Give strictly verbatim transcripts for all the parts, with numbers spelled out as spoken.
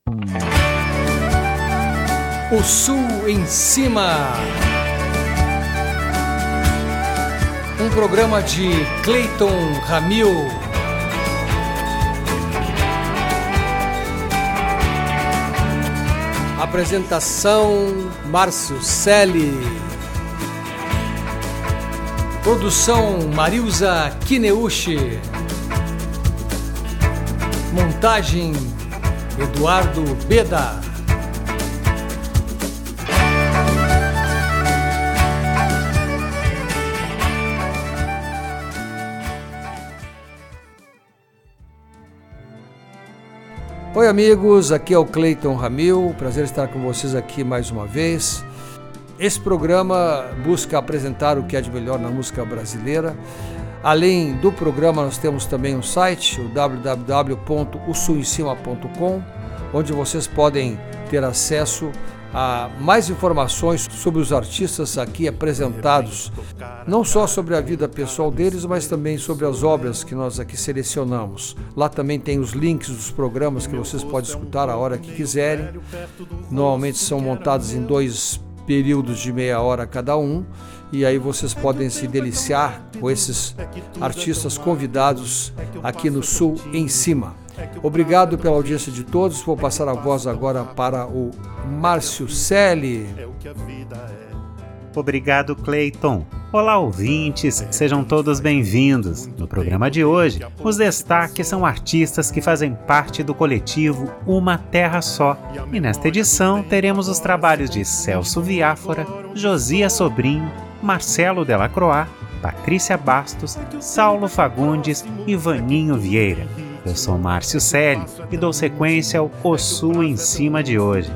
O Sul em Cima. Um programa de Cleiton Ramil. Apresentação Márcio Selle. Produção Marilza Kineuchi. Montagem Eduardo Beda. Oi amigos, aqui é o Cleiton Ramil, prazer estar com vocês aqui mais uma vez. Esse programa busca apresentar o que é de melhor na música brasileira. Além do programa, nós temos também um site, o w w w ponto o sul em cima ponto com, onde vocês podem ter acesso a mais informações sobre os artistas aqui apresentados, não só sobre a vida pessoal deles, mas também sobre as obras que nós aqui selecionamos. Lá também tem os links dos programas que vocês podem escutar a hora que quiserem. Normalmente são montados em dois períodos de meia hora cada um, e aí vocês podem se deliciar com esses artistas convidados aqui no Sul em Cima. Obrigado pela audiência de todos. Vou passar a voz agora para o Márcio Selle. Obrigado, Cleiton. Olá, ouvintes, sejam todos bem-vindos. No programa de hoje, os destaques são artistas que fazem parte do coletivo Uma Terra Só. E nesta edição teremos os trabalhos de Celso Viáfora, Josias Sobrinho, Marcelo Delacroix, Patrícia Bastos, Saulo Fagundes e Vaninho Vieira. Eu sou Márcio Selle e dou sequência ao O Sul em Cima de hoje.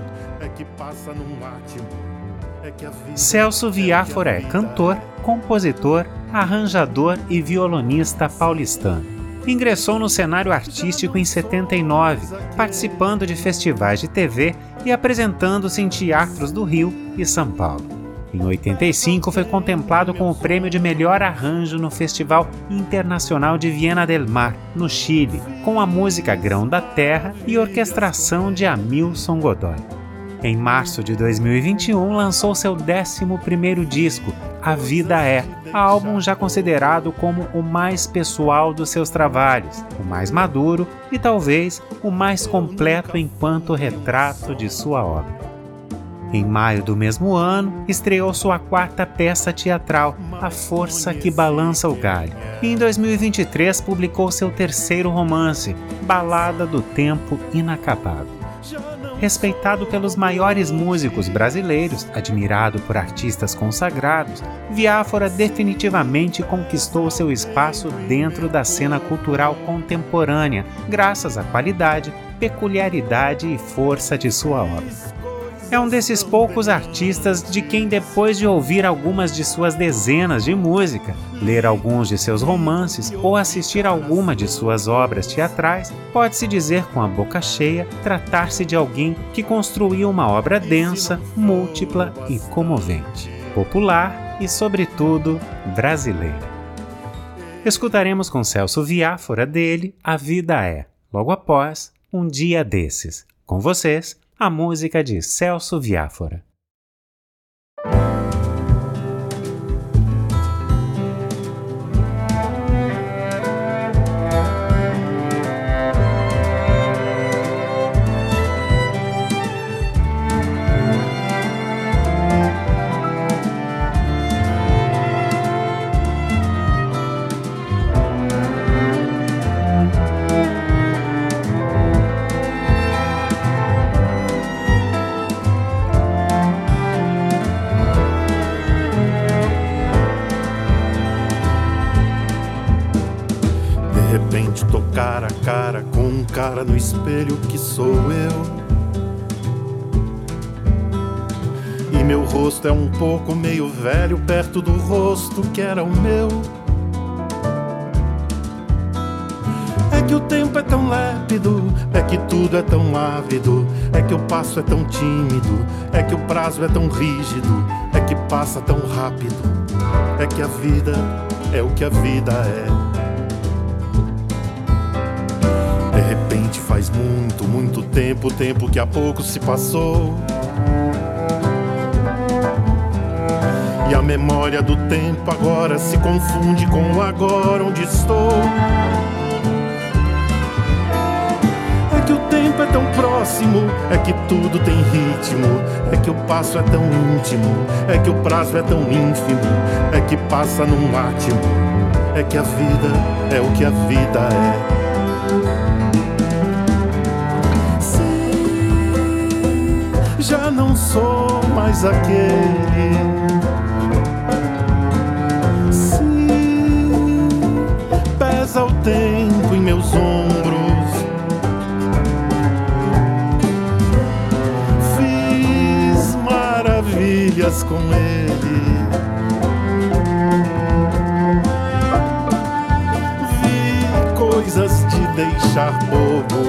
Celso Viáfora é cantor, compositor, arranjador e violonista paulistano. Ingressou no cenário artístico em setenta e nove, participando de festivais de T V e apresentando-se em teatros do Rio e São Paulo. Em oitenta e cinco, foi contemplado com o prêmio de melhor arranjo no Festival Internacional de Viena del Mar, no Chile, com a música Grão da Terra e orquestração de Hamilton Godoy. Em março de dois mil e vinte e um, lançou seu décimo primeiro disco, A Vida É, álbum já considerado como o mais pessoal dos seus trabalhos, o mais maduro e talvez o mais completo enquanto retrato de sua obra. Em maio do mesmo ano, estreou sua quarta peça teatral, A Força que Balança o Galho. E em dois mil e vinte e três publicou seu terceiro romance, Balada do Tempo Inacabado. Respeitado pelos maiores músicos brasileiros, admirado por artistas consagrados, Viáfora definitivamente conquistou seu espaço dentro da cena cultural contemporânea, graças à qualidade, peculiaridade e força de sua obra. É um desses poucos artistas de quem, depois de ouvir algumas de suas dezenas de música, ler alguns de seus romances ou assistir a alguma de suas obras teatrais, pode-se dizer com a boca cheia tratar-se de alguém que construiu uma obra densa, múltipla e comovente, popular e, sobretudo, brasileira. Escutaremos com Celso Viáfora dele A Vida É, logo após Um Dia Desses. Com vocês, a música de Celso Viáfora. Tô cara a cara com um cara no espelho que sou eu, e meu rosto é um pouco meio velho perto do rosto que era o meu. É que o tempo é tão lépido, é que tudo é tão ávido, é que o passo é tão tímido, é que o prazo é tão rígido, é que passa tão rápido, é que a vida é o que a vida é. De repente faz faz muito, muito tempo, tempo que há pouco se passou. E a memória do tempo agora se confunde com o agora onde estou. É que o tempo é tão próximo, é que tudo tem ritmo, é que o passo é tão íntimo, é que o prazo é tão ínfimo, é que passa num átimo, é que a vida é o que a vida é. Sim, já não sou mais aquele. Sim, pesa o tempo em meus ombros. Fiz maravilhas com ele. Coisas de deixar bobo.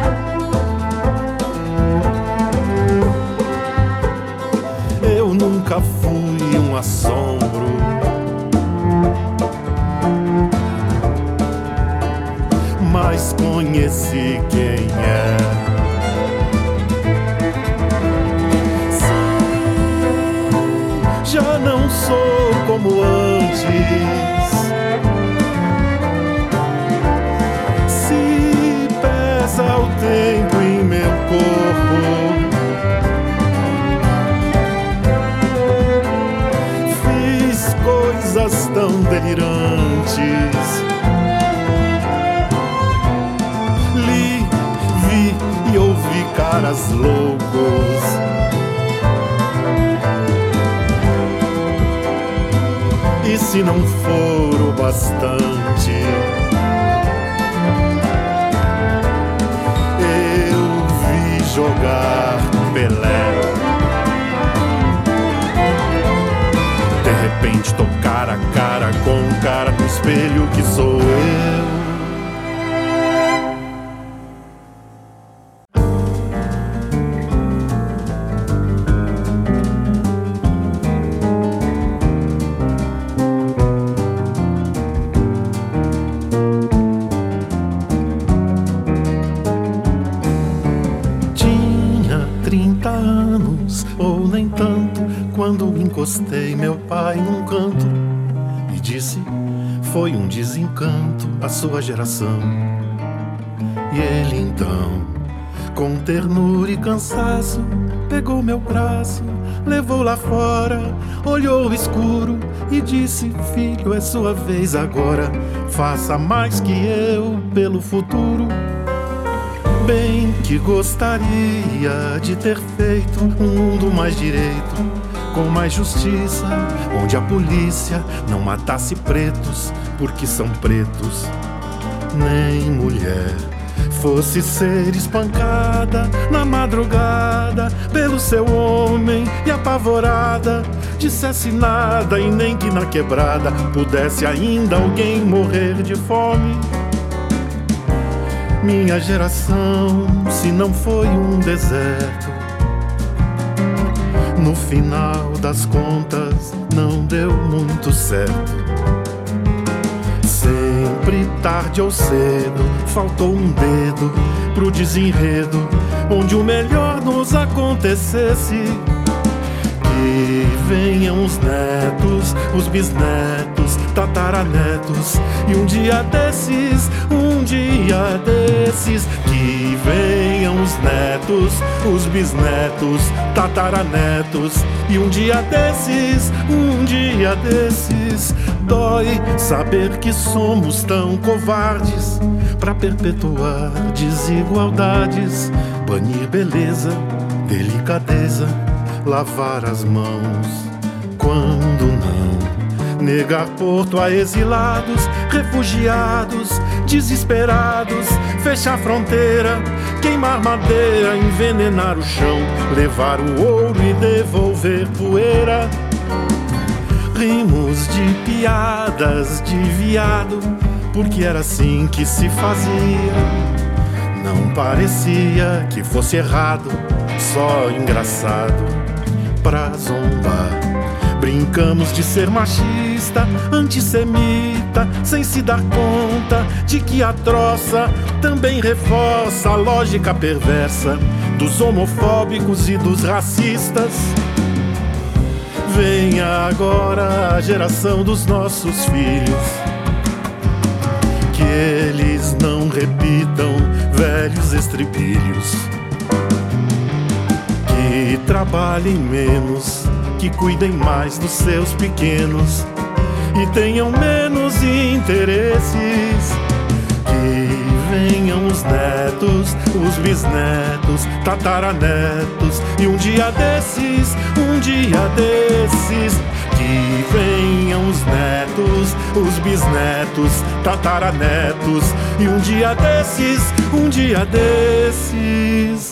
Eu nunca fui um assombro. Mas conheci quem é. Sim, já não sou como antes. O tempo em meu corpo. Fiz coisas tão delirantes. Li, vi e ouvi caras loucos. E se não for o bastante, jogar Pelé. De repente tô cara a cara com um cara no espelho que sou eu. Quando encostei meu pai num canto e disse: foi um desencanto a sua geração. E ele então, com ternura e cansaço, pegou meu braço, levou lá fora, olhou o escuro e disse: filho, é sua vez agora, faça mais que eu pelo futuro. Bem que gostaria de ter feito um mundo mais direito, com mais justiça, onde a polícia não matasse pretos porque são pretos, nem mulher fosse ser espancada na madrugada pelo seu homem e apavorada dissesse nada, e nem que na quebrada pudesse ainda alguém morrer de fome. Minha geração, se não foi um deserto, no final das contas não deu muito certo. Sempre tarde ou cedo faltou um dedo pro desenredo, onde o melhor nos acontecesse. Que venham os netos, os bisnetos, tataranetos, e um dia desses, um dia desses, que venham os netos, os bisnetos, tataranetos, e um dia desses, um dia desses. Dói saber que somos tão covardes pra perpetuar desigualdades, banir beleza, delicadeza, lavar as mãos, quando não negar porto a exilados, refugiados, desesperados, fechar fronteira, queimar madeira, envenenar o chão, levar o ouro e devolver poeira. Rimos de piadas de viado, porque era assim que se fazia. Não parecia que fosse errado, só engraçado pra zombar. Brincamos de ser machista, antissemita, conta, sem se dar conta de que a troça também reforça a lógica perversa dos homofóbicos e dos racistas. Venha agora a geração dos nossos filhos, que eles não repitam velhos estribilhos, que trabalhem menos, que cuidem mais dos seus pequenos e tenham menos interesses. Que venham os netos, os bisnetos, tataranetos e um dia desses, um dia desses, que venham os netos, os bisnetos, tataranetos e um dia desses, um dia desses.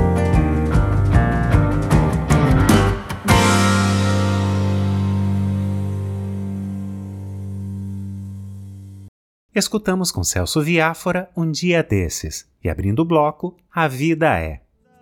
Escutamos com Celso Viáfora Um Dia Desses e, abrindo o bloco, A Vida É.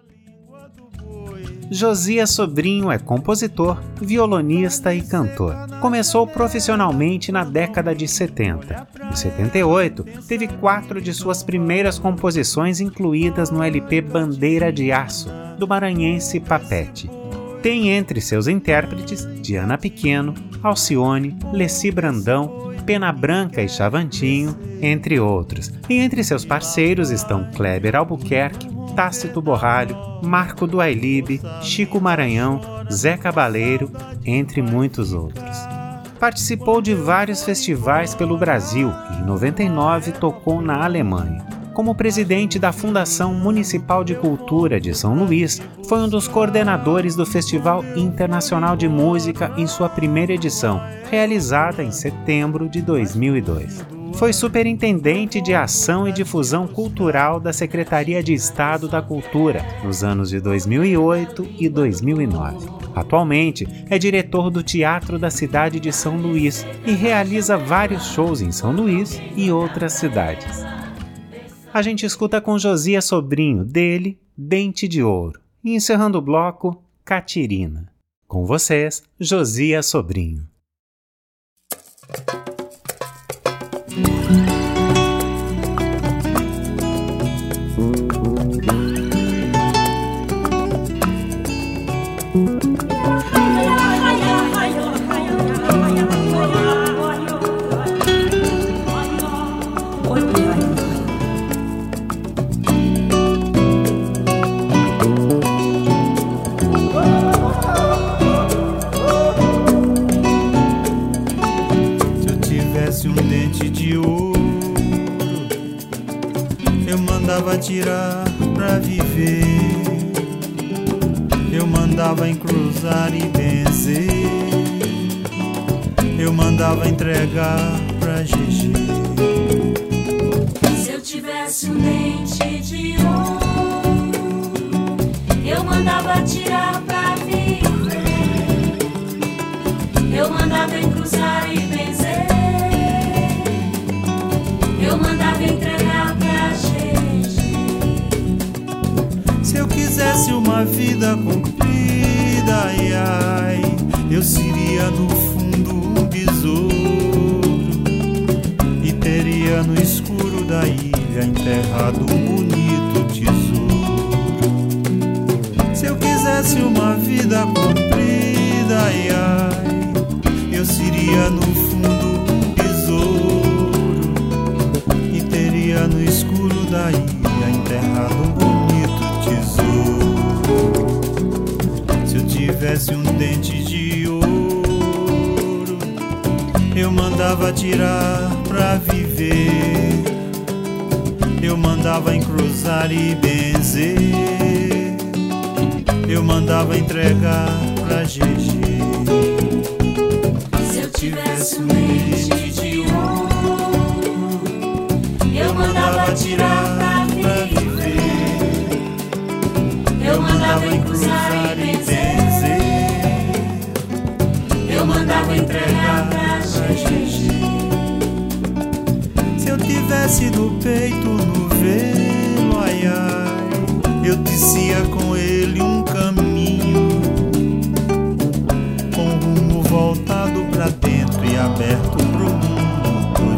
Josias Sobrinho é compositor, violonista e cantor. Começou profissionalmente na década de setenta. Em setenta e oito, teve quatro de suas primeiras composições incluídas no L P Bandeira de Aço, do maranhense Papete. Tem entre seus intérpretes Diana Pequeno, Alcione, Leci Brandão, Pena Branca e Chavantinho, entre outros. E entre seus parceiros estão Kleber Albuquerque, Tácito Borralho, Marco do Ailibe, Chico Maranhão, Zé Cabaleiro, entre muitos outros. Participou de vários festivais pelo Brasil e, em noventa e nove, tocou na Alemanha. Como presidente da Fundação Municipal de Cultura de São Luís, foi um dos coordenadores do Festival Internacional de Música em sua primeira edição, realizada em setembro de dois mil e dois. Foi superintendente de Ação e Difusão Cultural da Secretaria de Estado da Cultura nos anos de dois mil e oito e dois mil e nove. Atualmente é diretor do Teatro da cidade de São Luís e realiza vários shows em São Luís e outras cidades. A gente escuta com Josias Sobrinho, dele, Dente de Ouro. E encerrando o bloco, Catirina. Com vocês, Josias Sobrinho. Tirar pra viver, eu mandava encruzar e benzer, eu mandava entregar pra G G. Se eu tivesse um dente de ouro, eu mandava tirar pra viver, eu mandava encruzar e benzer, eu mandava entregar pra G G. Se eu quisesse uma vida comprida, ai, ai, eu seria no fundo um besouro e teria no escuro da ilha enterrado um bonito tesouro. Se eu quisesse uma vida comprida, ai, ai, eu seria no fundo um besouro e teria no escuro da ilha enterrado um bonito tesouro. Se eu tivesse um dente de ouro, eu mandava tirar pra viver, eu mandava encruzar e benzer, eu mandava entregar pra G G. Se eu tivesse um dente de ouro, eu mandava tirar pra eu mandava encruzar e benzer, eu mandava entregar pra G G. Se eu tivesse no peito no velo, ai, ai, eu tecia com ele um caminho, com rumo voltado pra dentro e aberto pro mundo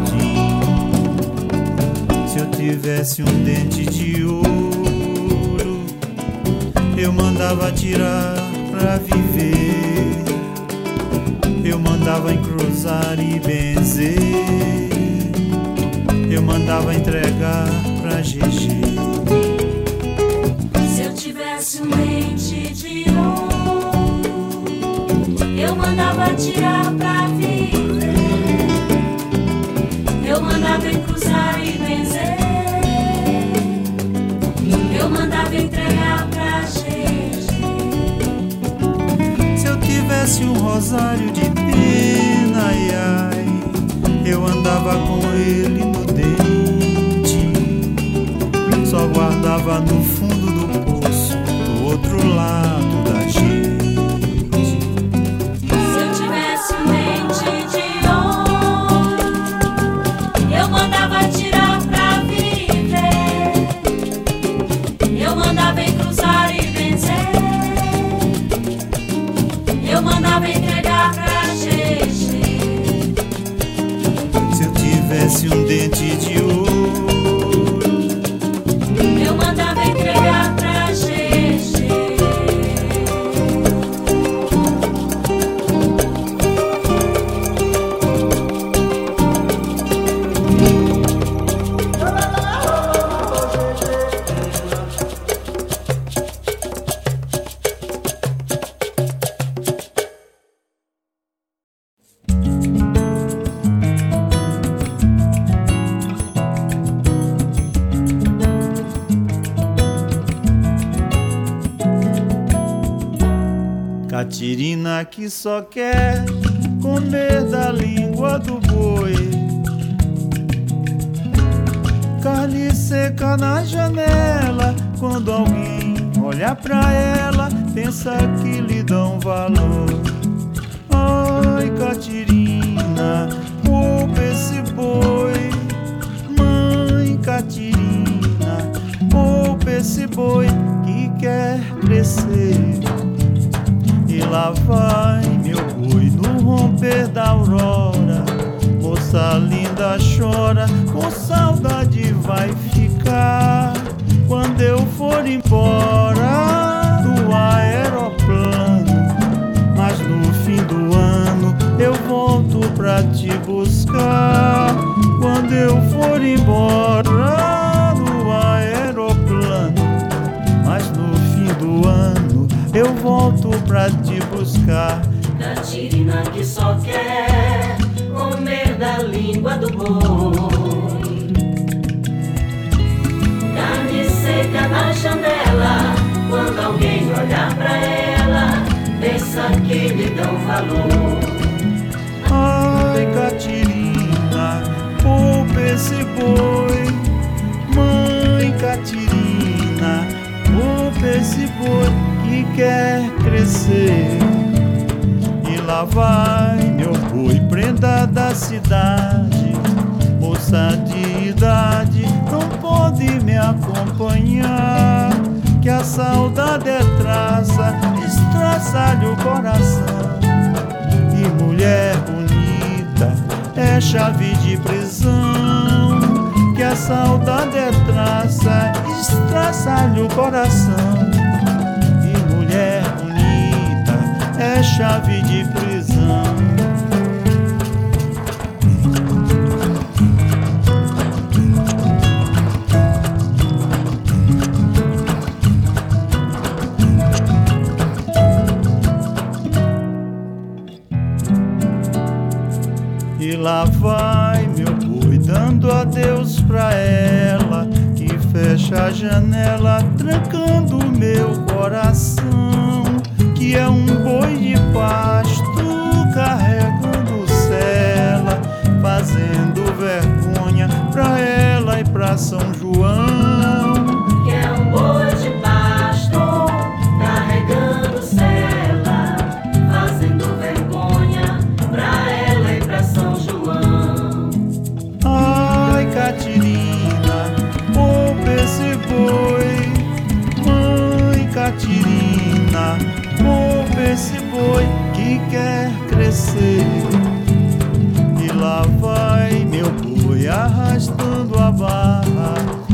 tivesse um dente de ouro, eu mandava tirar pra viver, eu mandava encruzar e benzer, eu mandava entregar pra G G. Se eu tivesse um dente de ouro, eu mandava tirar pra viver, eu mandava encruzar e benzer, eu mandava entregar pra gente. Se eu tivesse um rosário de pena, ai, ai, eu andava com ele no dente, só guardava no fundo do poço, do outro lado da gente. Se eu tivesse um dente de ouro, eu mandava tirar pra viver, eu mandava encruzar e benzer, eu mandava entregar pra gente. Se eu tivesse um dente de ouro, Eu mandava entregar pra gente. Catirina que só quer comer da língua do boi, carne seca na janela, quando alguém olha pra ela, pensa que lhe dão valor. Ai, Catirina, poupa esse boi, mãe Catirina, poupa esse boi que quer crescer. E lá vai meu boi no romper da aurora, moça linda chora, com saudade vai ficar quando eu for embora do aeroplano. Mas no fim do ano eu volto pra te buscar, quando eu for embora do aeroplano. Mas no fim do ano eu volto pra te buscar. Catirina que só quer comer da língua do boi, carne seca na janela, quando alguém olhar pra ela, pensa que lhe dão valor. Ai, Catirina, poupa esse boi, mãe Catirina, poupa esse boi que quer crescer. E lá vai meu boi, prenda da cidade, moça de idade, não pode me acompanhar, que a saudade é traça, estraçalha o coração. E mulher bonita é chave de prisão, que a saudade é traça, estraçalha o coração. E mulher bonita é chave de prisão. E lá vai meu boi dando adeus pra ela, que fecha a janela, trancando meu coração, que é um boi de pasto carregando sela, fazendo vergonha pra ela e pra São João. Que é um boi de pasto carregando sela, fazendo vergonha pra ela e pra São João. Ai, Catirina, poupa esse boi, mãe Catirina, poupa esse boi que quer crescer. E lá vai meu boi arrastando a barra,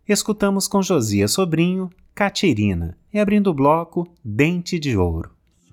escutamos com Josias Sobrinho, Catirina, e abrindo o bloco, Dente de Ouro.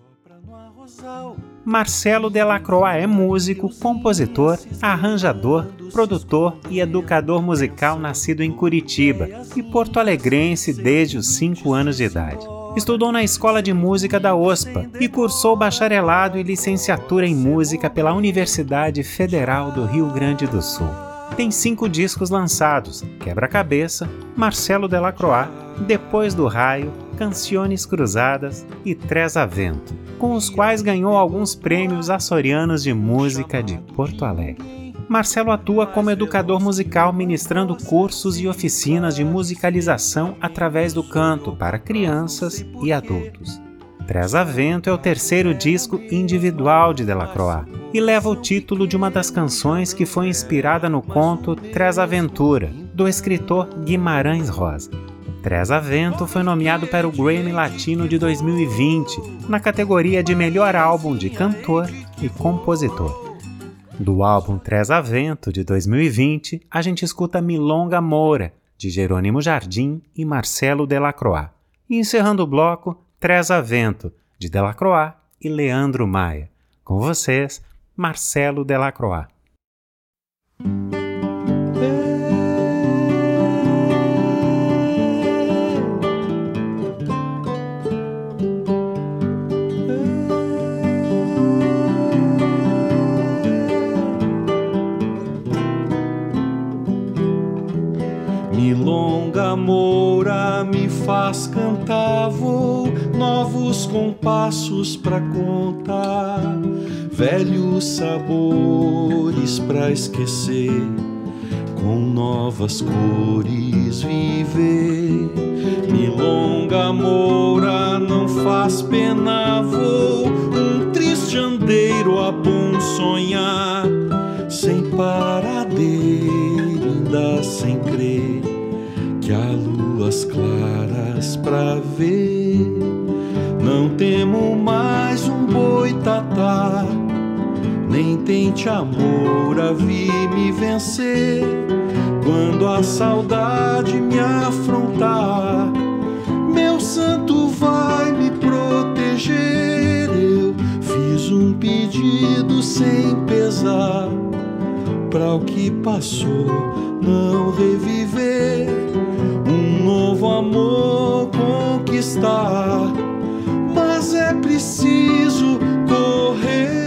Marcelo Delacroix é músico, compositor, arranjador, produtor e educador musical nascido em Curitiba e porto-alegrense desde os cinco anos de idade. Estudou na Escola de Música da O S P A e cursou bacharelado e licenciatura em música pela Universidade Federal do Rio Grande do Sul. Tem cinco discos lançados: Quebra-Cabeça, Marcelo Delacroix, Depois do Raio, Canciones Cruzadas e Tres a Vento, com os quais ganhou alguns prêmios açorianos de música de Porto Alegre. Marcelo atua como educador musical, ministrando cursos e oficinas de musicalização através do canto para crianças e adultos. Tres a Vento é o terceiro disco individual de Delacroix e leva o título de uma das canções que foi inspirada no conto Tres Aventura, do escritor Guimarães Rosa. Tres a Vento foi nomeado para o Grammy Latino de dois mil e vinte, na categoria de Melhor Álbum de Cantor e Compositor. Do álbum Tres a Vento de dois mil e vinte, a gente escuta Milonga Moura, de Jerônimo Jardim e Marcelo Delacroix. E encerrando o bloco, Tres a Vento, de Delacroix e Leandro Maia. Com vocês, Marcelo Delacroix. Milonga Moura me faz cantar, vou novos compassos pra contar, velhos sabores pra esquecer, com novas cores viver. Milonga Moura não faz pena, vou um triste andeiro a bom sonhar, sem paradeiro, ainda sem crer que há luas claras pra ver. Não temo mais um boitatá, nem tente amor a vir me vencer. Quando a saudade me afrontar, meu santo vai me proteger. Eu fiz um pedido sem pesar, pra o que passou não reviver, um novo amor conquistar, mas é preciso correr.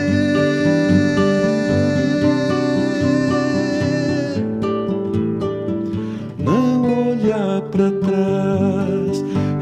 Não olhar pra trás,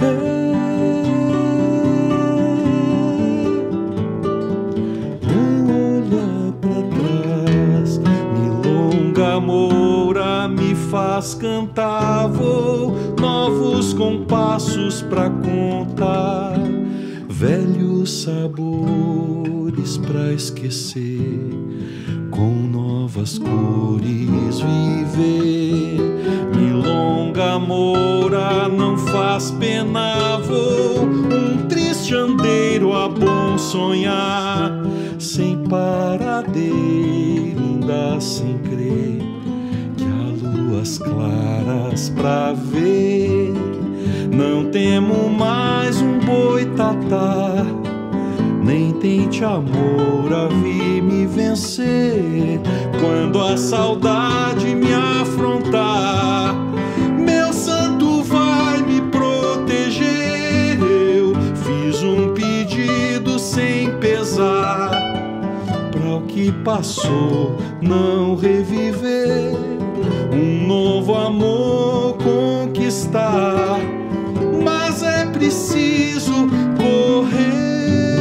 não olhar pra trás. Milonga Moura me faz cantar, vou novos compassos pra contar, velhos sabores pra esquecer, com novas cores viver. Milonga Moura não faz pena, vou um triste andeiro a bom sonhar, sem paradeiro, ainda sem crer que há luas claras pra ver. Não temo mais um boitatá, nem tente amor a vir me vencer. Quando a saudade me afrontar, meu santo vai me proteger. Eu fiz um pedido sem pesar, pra o que passou não reviver, um novo amor conquistar, mas é preciso correr.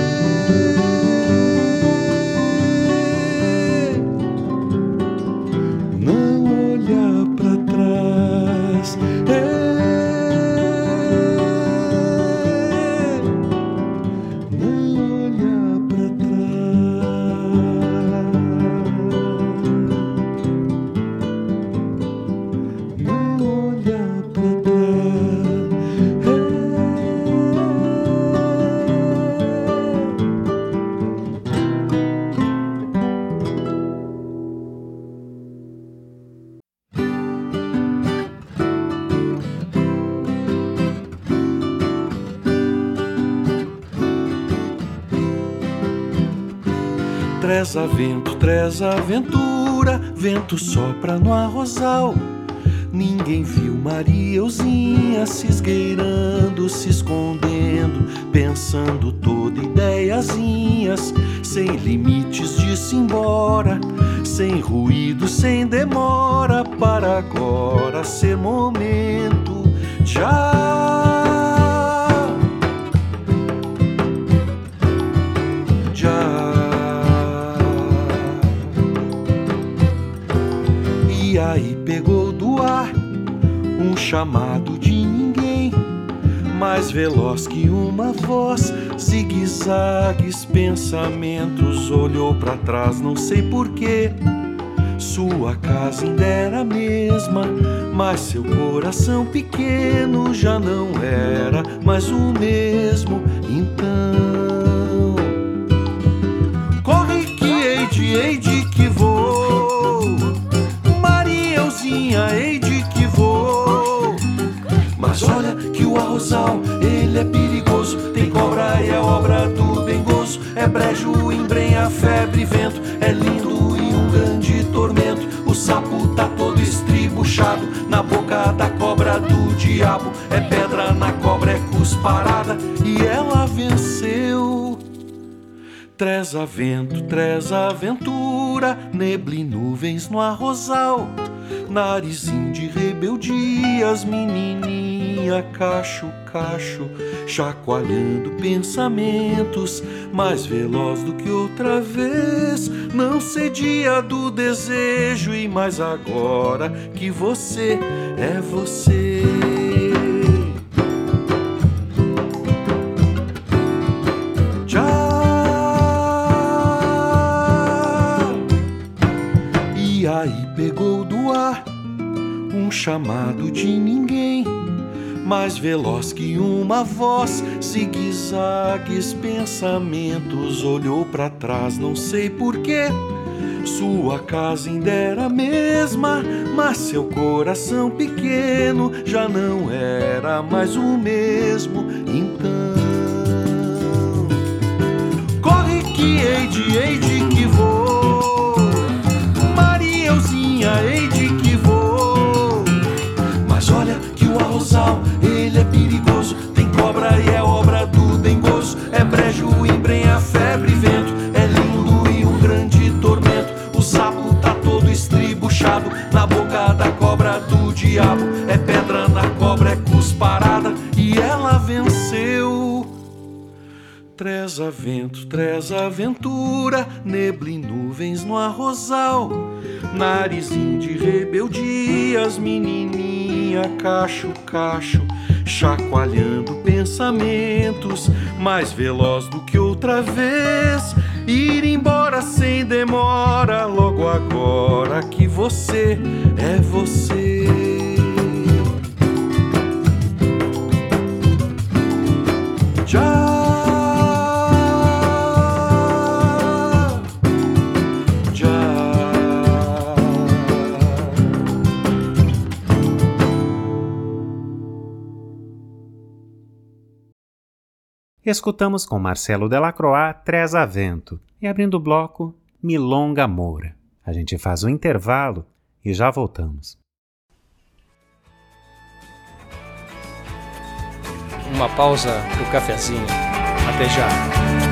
Não olhar pra trás, não olhar pra trás, não olhar pra trás. Treza vento, treza aventura, vento sopra no arrozal. Ninguém viu Marieuzinha se esgueirando, se escondendo, pensando toda ideiazinhas, sem limites disse embora, sem ruído, sem demora, para agora ser momento. Já, já. E aí pegou do ar um chamado de ninguém, mais veloz que uma voz, zigue-zagues, pensamentos, olhou pra trás, não sei porquê. Sua casa ainda era a mesma, mas seu coração pequeno já não era mais o mesmo. Então, corre que hei de, hei de que vou, Marieuzinha, hei de que vou. Mas olha que o arrozal, ele é perigoso, tem cobra e é obra do bem gozo, é brejo, embrenha, febre, vento, é lindo e um grande tormento. O sapo tá todo estribuchado na boca da cobra do diabo, é pedra na cobra, é cusparada e ela venceu. Treza vento, treza aventura, neble e nuvens no arrozal, narizinho de rebeldias, menininha, cacho, cacho, chacoalhando pensamentos, mais veloz do que outra vez, não cedia do desejo, e mais agora que você é você. Já. E aí pegou do ar um chamado de ninguém, mais veloz que uma voz, zigue-zagues, pensamentos, olhou pra trás, não sei porquê. Sua casa ainda era a mesma, mas seu coração pequeno já não era mais o mesmo. Então, corre que hei de, hei de que vou, Marieuzinha, hei de que vou. Mas olha que o arrozal, ele é perigoso, tem cobra e é obra do bem gozo, é brejo, embrenha, febre, vento, é lindo e um grande tormento. O sapo tá todo estribuchado na boca da cobra do diabo, é pedra na cobra, é cusparada e ela venceu. Treza vento, treza aventura, neble e nuvens no arrozal, narizinho de rebeldias, menininha, cacho, cacho, chacoalhando pensamentos, mais veloz do que outra vez, ir embora sem demora, logo agora que você é você. Já. Escutamos com Marcelo Delacroix, Treza Vento, e abrindo o bloco, Milonga Moura. A gente faz um intervalo e já voltamos. Uma pausa pro cafezinho. Até já.